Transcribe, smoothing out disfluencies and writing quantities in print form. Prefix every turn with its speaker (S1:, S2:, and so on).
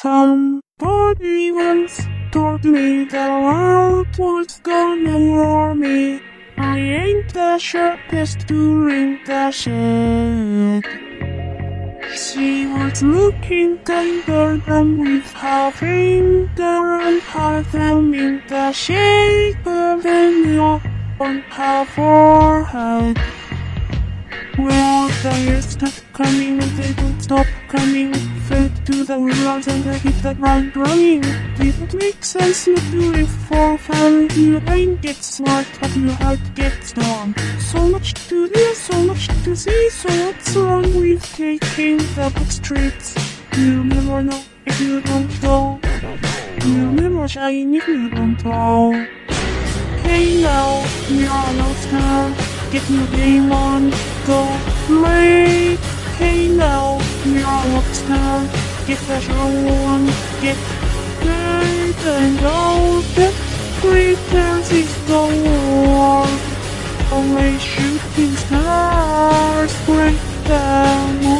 S1: Somebody once told me the world was gonna roar me. I ain't the sharpest tool in the shed. She was looking kinder than with her finger and her thumb in the shape of an O on her forehead. Well, the years stopped coming and they don't stop coming. Fed to the world and I hit the ground running. Didn't make sense not to live for fun. Your brain gets smart but your heart gets dumb. So much to do, so much to see. So what's wrong with taking the back streets? You'll never know if you don't go. You'll never shine if you don't fall. Hey now, you're an all-star. Get your game on, go play. Hey now, you're a rock star. Get the show on, get paid and all that glitters is gold. Only shooting stars break the moon.